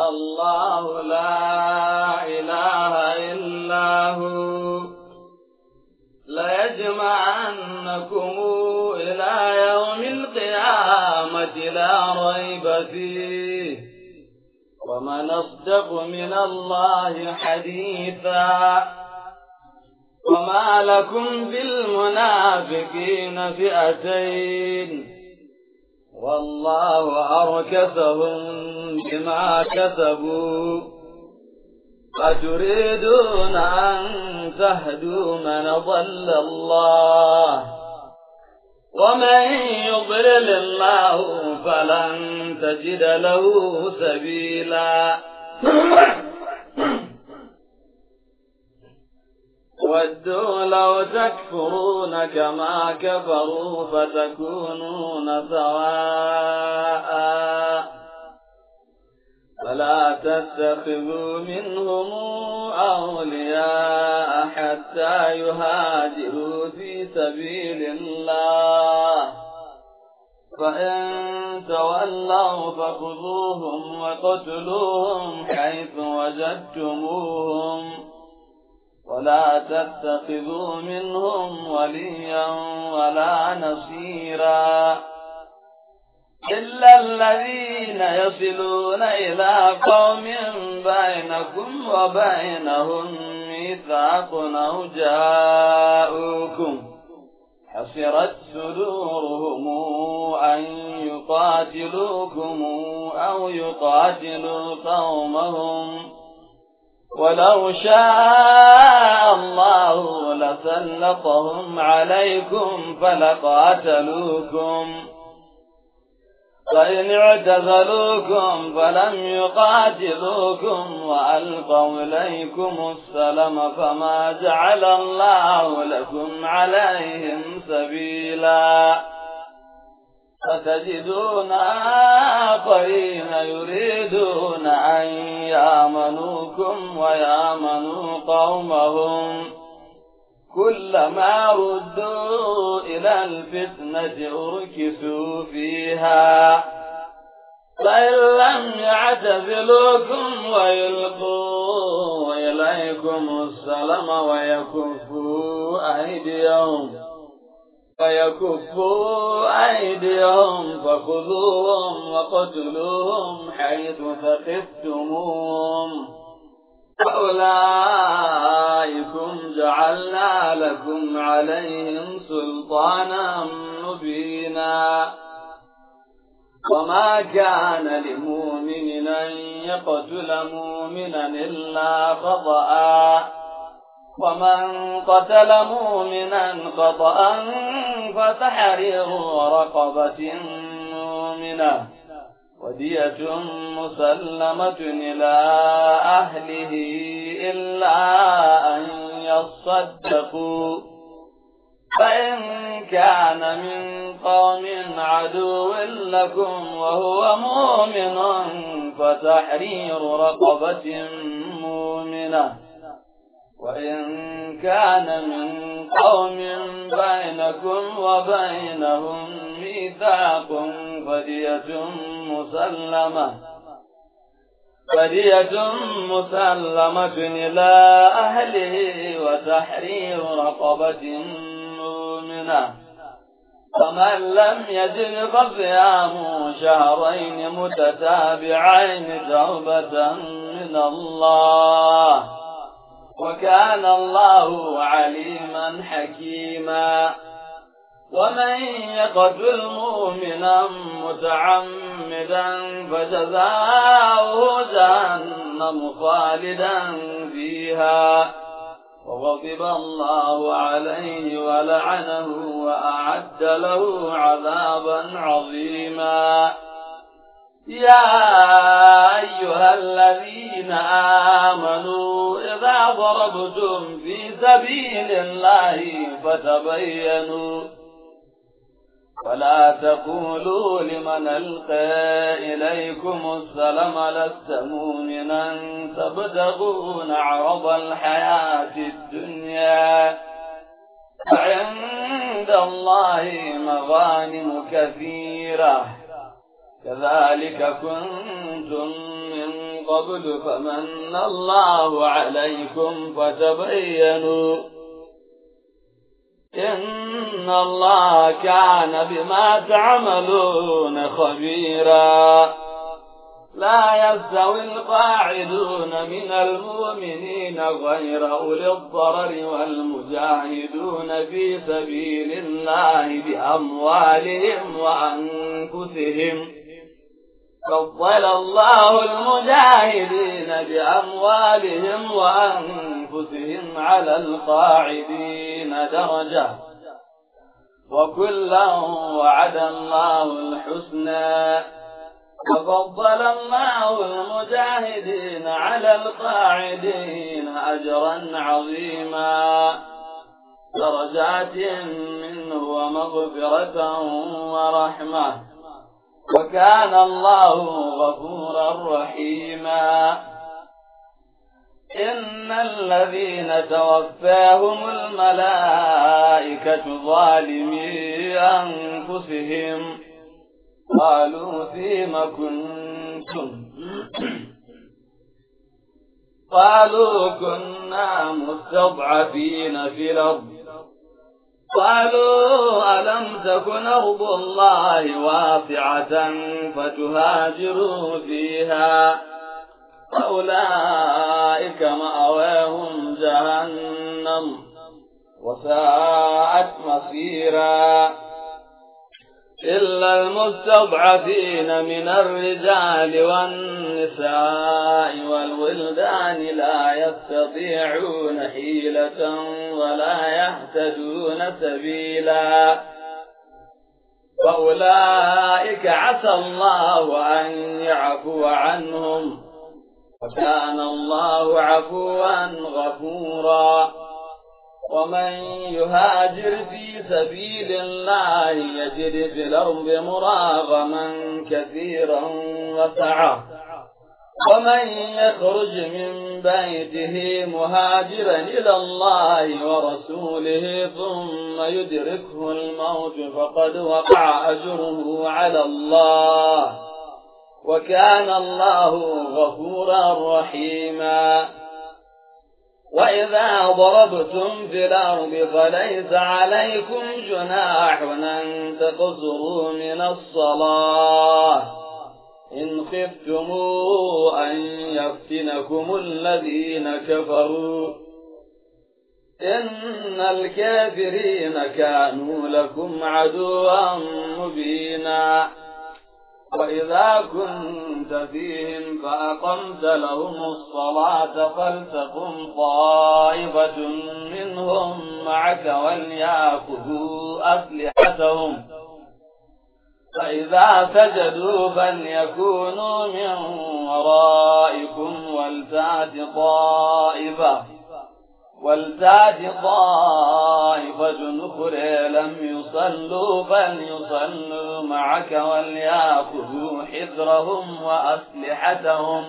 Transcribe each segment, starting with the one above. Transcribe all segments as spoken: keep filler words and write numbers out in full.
الله لا إله إلا هو ليجمعنكم إلى يوم القيامة لا ريب فيه ومن أصدق من الله حديثا وما لكم بالمنافقين فئتين والله أركسهم بما كسبوا أتريدون أن تهدوا من ضل الله ومن يضلل الله فلن تجد له سبيلا ودوا لو تكفرون كما كفروا فتكونون سواء فلا تتخذوا منهم أولياء حتى يهاجروا في سبيل الله فإن تولوا فخذوهم وقتلوهم حيث وجدتموهم ولا تتخذوا منهم وليا ولا نصيرا إلا الذين يصلون إلى قوم بينكم وبينهم ميثاق أو جاءوكم حصرت صدورهم أن يقاتلوكم أو يقاتلوا قومهم ولو شاء الله لسلطهم عليكم فلقاتلوكم فإن اعتزلوكم فلم يقاتلوكم وألقوا إليكم السلم فما جعل الله لكم عليهم سبيلا فتجدون آخرين يريدون أن يامنوكم ويامنوا قومهم كلما ردوا إلى الفتنة أركسوا فيها فإن لم يعتزلوكم ويلقوا إليكم السلم ويكفوا أيديهم فيكفوا أيديهم فخذوهم وقتلوهم حيث ثقفتموهم أولئكم جعلنا لكم عليهم سلطانا مبينا وما كان لمؤمن أن يقتل مؤمنا إلا خطأ ومن قتل مؤمنا خطأ فتحرير رقبة مؤمنة ودية مسلمة إلى أهله إلا أن يصدقوا فإن كان من قوم عدو لكم وهو مؤمن فتحرير رقبة مؤمنة وإن كان من قوم بينكم وبينهم ميثاق فدية مسلمة فدية مسلمة إلى أهله وتحرير رقبة مؤمنة فمن لم يجد فصيام شهرين متتابعين توبة من الله وكان الله عليما حكيما ومن يقتل مؤمنا متعمدا فجزاؤه جهنم خالدا فيها وغضب الله عليه ولعنه وأعد له عذابا عظيما يا أيها الذين آمنوا إذا ضربتم في سبيل الله فتبينوا ولا تقولوا لمن ألقى إليكم السلام لست مؤمنا تبتغون عرض الحياة الدنيا فعند الله مغانم كثيرة كذلك كنتم من قبل فمن الله عليكم فتبينوا إن الله كان بما تعملون خبيرا. لا يستوي القاعدون من المؤمنين غير أولي الضرر والمجاهدون في سبيل الله بأموالهم وأنفسهم. فضل الله المجاهدين بأموالهم وأنفسهم على القاعدين درجة، وكلا وعد الله الحسنى. وفضل الله المجاهدين على القاعدين أجرا عظيما، درجات منه ومغفرة ورحمة، وكان الله غفورا رحيما. إن الذين توفاهم الملائكة ظالمي أنفسهم قالوا فيم كنتم قالوا كنا مستضعفين في الأرض قالوا ألم تكن أرض الله واسعة فتهاجروا فيها فأولئك مأواهم جهنم وساءت مصيرا. إلا المستضعفين من الرجال والنساء والولدان لا يستطيعون حيلة ولا يهتدون سبيلا، فأولئك عسى الله أن يعفو عنهم، وكان الله عفوا غفورا. ومن يهاجر في سبيل الله يجد في الأرض مراغما كثيرا وسعة، ومن يخرج من بيته مهاجرا إلى الله ورسوله ثم يدركه الموت فقد وقع أجره على الله، وكان الله غفورا رحيما. وإذا ضربتم في الأرض فليس عليكم جناح أن تقصروا من الصلاة إن خفتم أن يفتنكم الذين كفروا إن الكافرين كانوا لكم عدوا مبينا. وإذا كنت فيهم فأقمت لهم الصلاة فلتقم طائفة منهم معك وليأخذوا أسلحتهم، فإذا سجدوا فليكونوا من ورائكم ولتأت طائفة ولتأت طائفة أخرى لم يصلوا فليصلوا معك وليأخذوا حذرهم وأسلحتهم.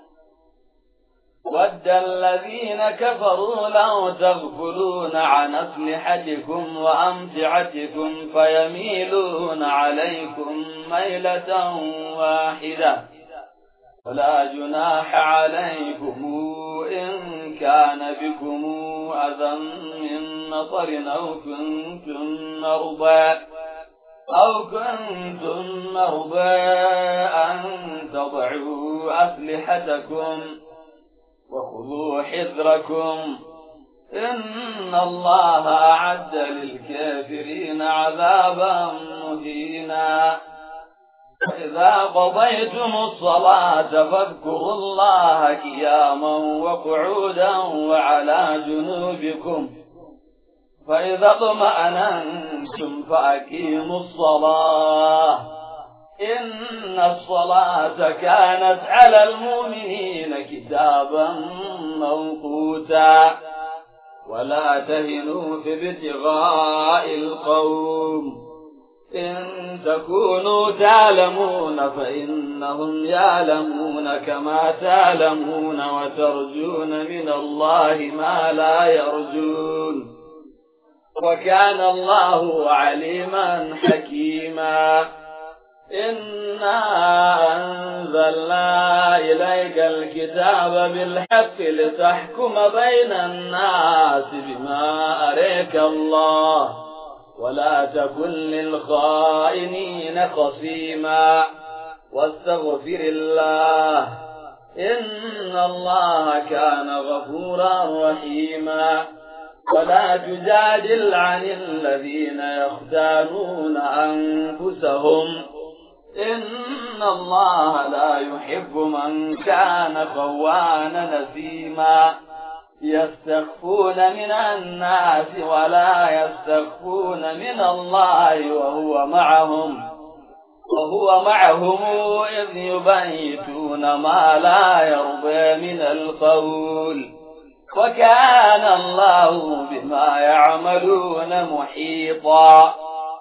ود الذين كفروا لو تغفلون عن أسلحتكم وأمتعتكم فيميلون عليكم ميلة واحدة، ولا جناح عليكم إن كان بكم أذى من مطر أو كنتم مرضى أو كنتم مرضى أن تضعوا أسلحتكم وخذوا حذركم إن الله أعد للكافرين عذابا مهينا. وإذا قضيتم الصلاة فاذكروا الله قياما وقعودا وعلى جنوبكم، فإذا اطمأننتم فأقيموا الصلاة إن الصلاة كانت على المؤمنين كتابا موقوتا. ولا تهنوا في ابتغاء القوم إن تكونوا تعلمون فإنهم يعلمون كما تعلمون وترجون من الله ما لا يرجون، وكان الله عليما حكيما. إنا أنزلنا إليك الكتاب بالحق لتحكم بين الناس بما أريك الله ولا تكن للخائنين خصيما واستغفر الله إن الله كان غفورا رحيما ولا تجادل عن الذين يختانون أنفسهم إن الله لا يحب من كان خوانا نسيما يستخفون من الناس ولا يستخفون من الله وهو معهم وهو معهم إذ يبيتون ما لا يرضى من القول وكان الله بما يعملون محيطا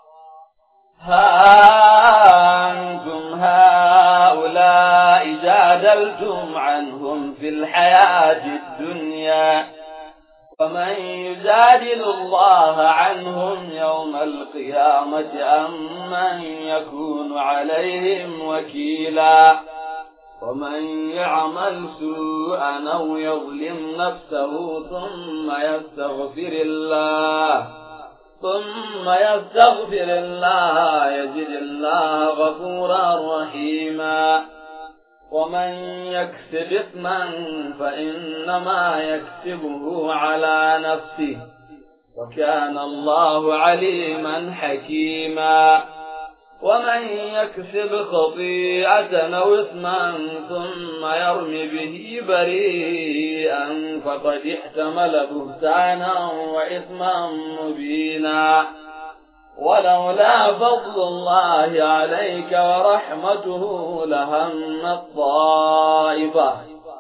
ها أنتم هؤلاء جادلتم عنهم في الحياة الدنيا ومن يجادل الله عنهم يوم القيامة أم من يكون عليهم وكيلا ومن يعمل سوءا أو يظلم نفسه ثم يستغفر الله ثم يستغفر الله يجد الله غفورا رحيما ومن يكسب إثما فإنما يكسبه على نفسه وكان الله عليما حكيما ومن يكسب خطيئة أو إثما ثم يرم به بريئا فقد احتمل بهتانا وإثما مبينا ولولا فضل الله عليك ورحمته لهم طائفة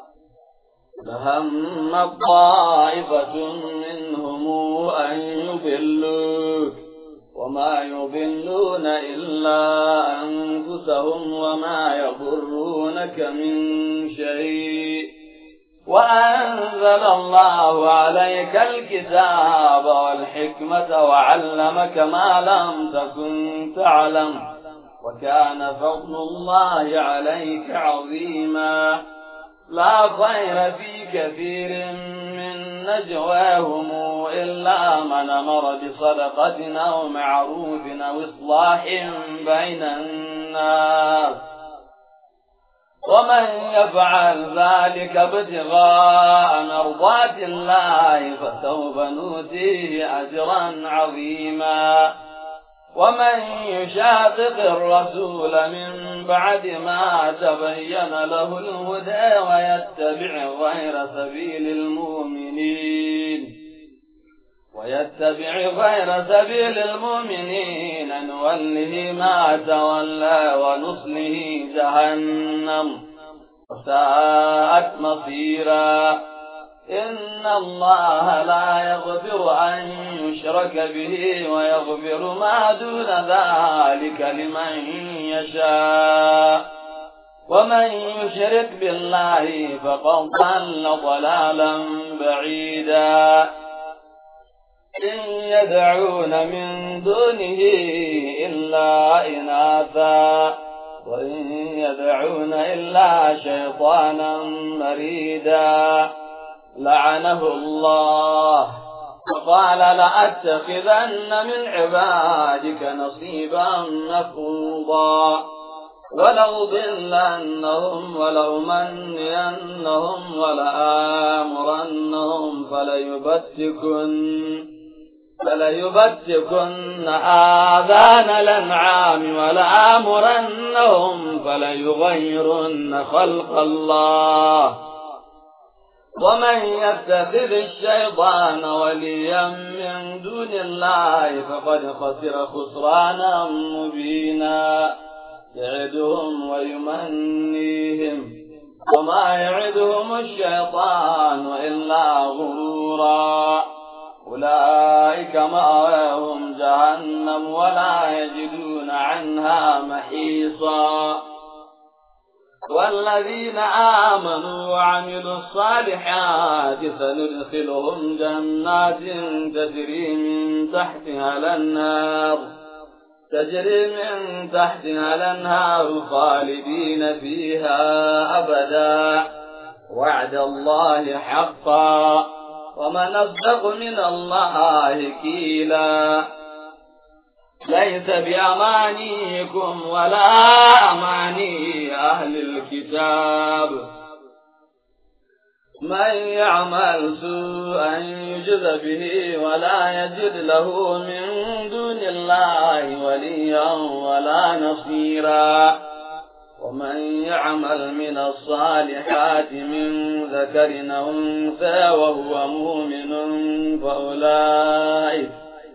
لهم طائفة منهم أن يضلوك وما يضلون إلا أنفسهم وما يضرونك من شيء وأنزل الله عليك الكتاب والحكمة وعلمك ما لم تكن تعلم وكان فضل الله عليك عظيما لا خير في كثير من نجواهم إلا من أمر بصدقة أو معروف أو إصلاح بين الناس ومن يفعل ذلك ابتغاء مرضات الله فسوف نؤتيه أجرا عظيما ومن يشاقق الرسول من بعد ما تبين له الهدى ويتبع غير سبيل المؤمنين ويتبع غير سبيل المؤمنين نوله ما تولى ونصله جهنم وساءت مصيرا إن الله لا يغفر أن يشرك به ويغفر ما دون ذلك لمن يشاء ومن يشرك بالله فقد ضل ضلالا بعيدا إن يدعون من دونه إلا إناثا وإن يدعون إلا شيطانا مريدا لعنه الله وقال لأتخذن من عبادك نصيبا مفروضا ولأضلنهم ولأمنينهم ولآمرنهم فليبتكن فليبتكن آذان الأنعام ولآمرنهم فليغيرن خلق الله ومن يتخذ الشيطان وليا من دون الله فقد خسر خسرانا مبينا يعدهم ويمنيهم وما يعدهم الشيطان إلا غرورا أولئك مأواهم جهنم ولا يجدون عنها محيصا والذين آمنوا وعملوا الصالحات سندخلهم جنات تجري من تحتها الأنهار تجري من تحتها الأنهار خالدين فيها أبدا وعد الله حقا ومن أصدق من الله قيلا ليس بأمانيكم ولا أماني أهل الكتاب من يعمل سوءا يجز به ولا يجد له من دون الله وليا ولا نصيرا ومن يعمل من الصالحات من ذكر أو أنثى وهو مؤمن فأولئك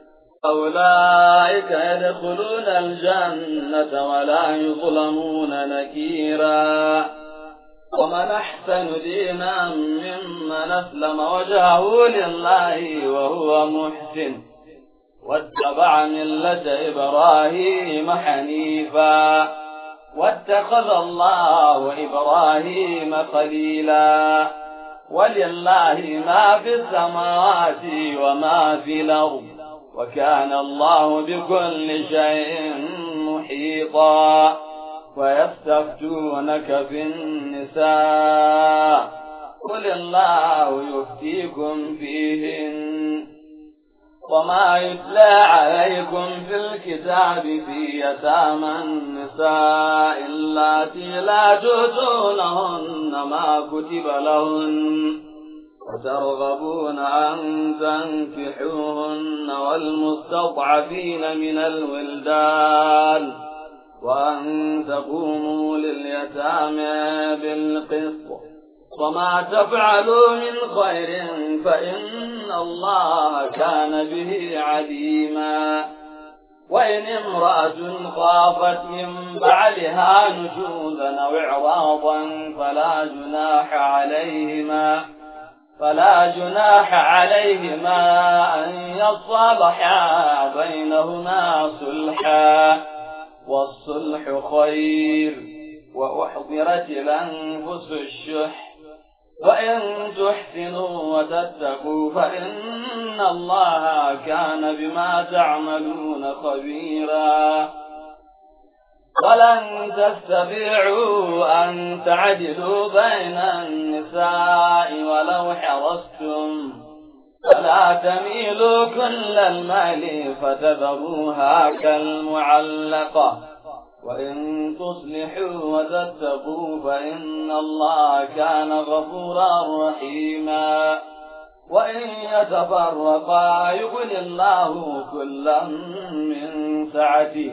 أولئك يدخلون الجنة ولا يظلمون نكيرا ومن أحسن دينا ممن أسلم وجهه لله وهو محسن واتبع ملة إبراهيم حنيفا واتخذ الله إبراهيم خليلا ولله ما في السماوات وما في الأرض وكان الله بكل شيء محيطا ويستفتونك في النساء قل الله يفتيكم فيهن وما يتلى عليكم في الكتاب في يتامى النساء اللاتي لا تؤتونهن ما كتب لهن وترغبون أن تنكحوهن والمستضعفين من الولدان وأن تقوموا لليتامى بالقسط وما تفعلوا من خير فإن الله كان به عليما وإن امرأة خافت من بعلها نشوزا أو إعراضا فلا جناح عليهما فلا جناح عليهما أن يصالحا بينهما صلحا والصلح خير وأحضرت الأنفس الشح وإن تحسنوا وتتقوا فإن الله كان بما تعملون خبيرا ولن تستطيعوا أن تعدلوا بين النساء ولو حرصتم فلا تميلوا كل الميل فتذروها كالمعلقة وإن تصلحوا وتتقوا فإن الله كان غفورا رحيما وإن يتفرقا يغن الله كلا من سعته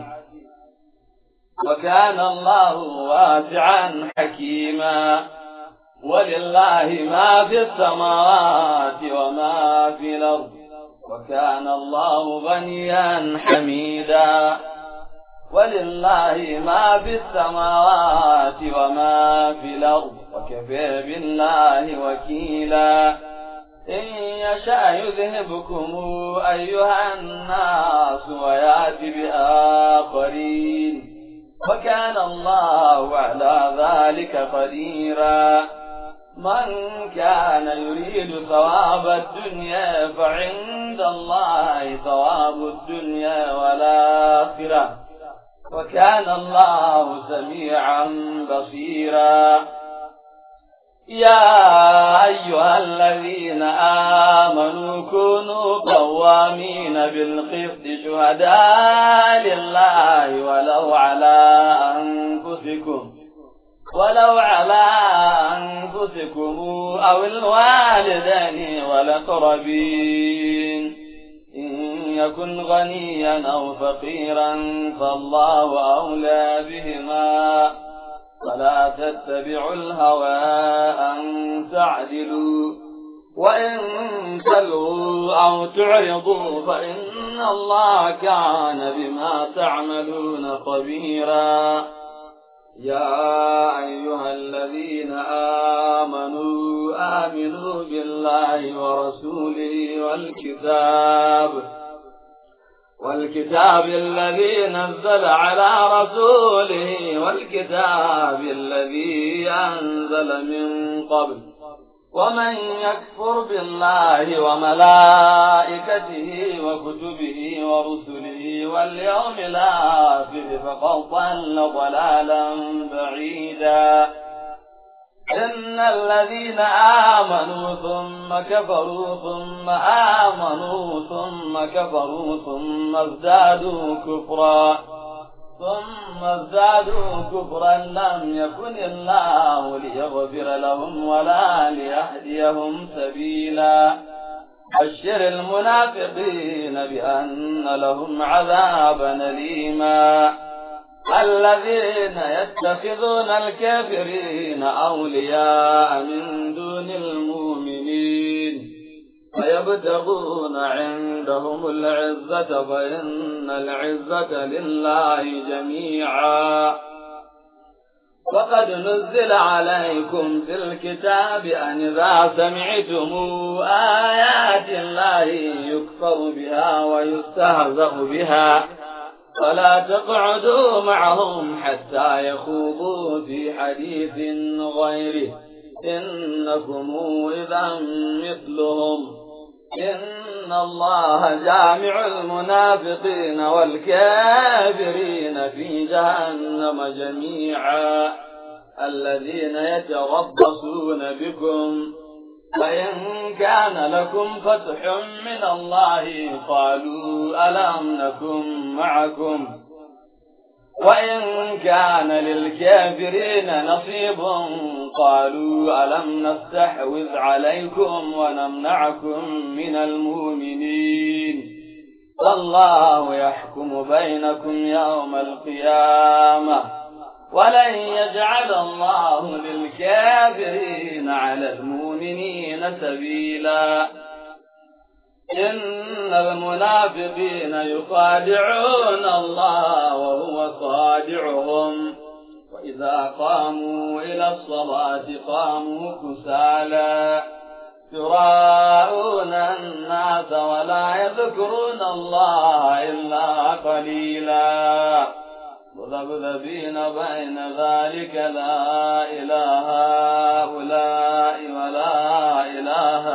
وكان الله واسعا حكيما ولله ما في السماوات وما في الأرض وكان الله غنيا حميدا ولله ما في السماوات وما في الأرض وكفى بالله وكيلا إن يشأ يذهبكم أيها الناس ويأتي بآخرين وكان الله على ذلك قديرا من كان يريد ثواب الدنيا فعند الله ثواب الدنيا والآخرة وكان الله سميعا بصيرا يا أيها الذين آمنوا كونوا قوامين بالقسط شهداء لله ولو على أنفسكم ولو على أنفسكم أو الوالدين والأقربين إن يكن غنيا أو فقيرا فالله أولى بهما فلا تتبعوا الهوى أن تعدلوا وإن تلووا أو تعرضوا فإن الله كان بما تعملون خبيرا يا أيها الذين آمنوا آمنوا بالله ورسوله والكتاب والكتاب الذي نزل على رسوله والكتاب الذي أنزل من قبل ومن يكفر بالله وملائكته وكتبه ورسله واليوم الآخر فقد ضل ضلالا بعيدا إن الذين آمنوا ثم كفروا ثم آمنوا ثم كفروا ثم ازدادوا كفرا ثم ازدادوا كفرا لم يكن الله ليغفر لهم ولا ليهديهم سبيلا بشر المنافقين بأن لهم عذابا أليما الذين يتخذون الكافرين أولياء من دون المؤمنين ويبتغون عندهم العزة فإن العزة لله جميعا وقد نزل عليكم في الكتاب أن إذا سمعتم آيات الله يكفر بها ويستهزأ بها فلا تقعدوا معهم حتى يخوضوا في حديث غيره إنكم إذا مثلهم إن الله جامع المنافقين والكافرين في جهنم جميعا الذين يتربصون بكم فإن كان لكم فتح من الله قالوا ألم نكن معكم وإن كان للكافرين نصيب قالوا ألم نستحوذ عليكم ونمنعكم من المؤمنين والله يحكم بينكم يوم القيامة ولن يجعل الله للكافرين على المؤمنين سبيلا إن المنافقين يخادعون الله وهو خادعهم وإذا قاموا إلى الصلاة قاموا كسالى يراءون الناس ولا يذكرون الله إلا قليلا مذبذبين بين ذلك لا إله هؤلاء ولا إله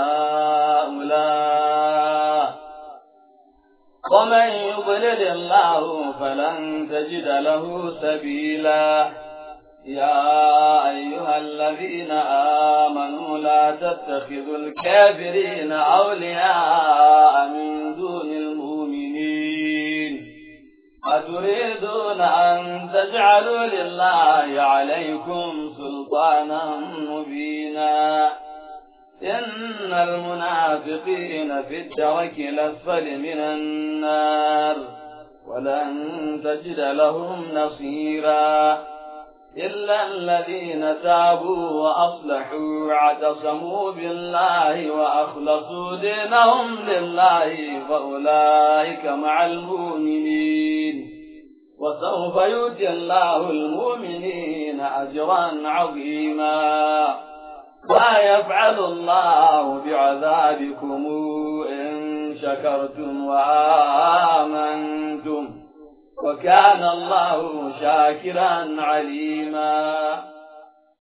هؤلاء ومن يضلل الله فلن تجد له سبيلا يا أيها الذين آمنوا لا تتخذوا الكافرين أولياء من دون المؤمنين أتريدون أن تجعلوا لله عليكم سلطانا مبينا إن المنافقين في الدرك الأسفل من النار ولن تجد لهم نصيرا إلا الذين تابوا وأصلحوا واعتصموا بالله وأخلصوا دينهم لله فأولئك مع المؤمنين وسوف يؤتي الله المؤمنين أجرا عظيما ما يفعل الله بعذابكم إن شكرتم وآمنتم وكان الله شاكرا عليما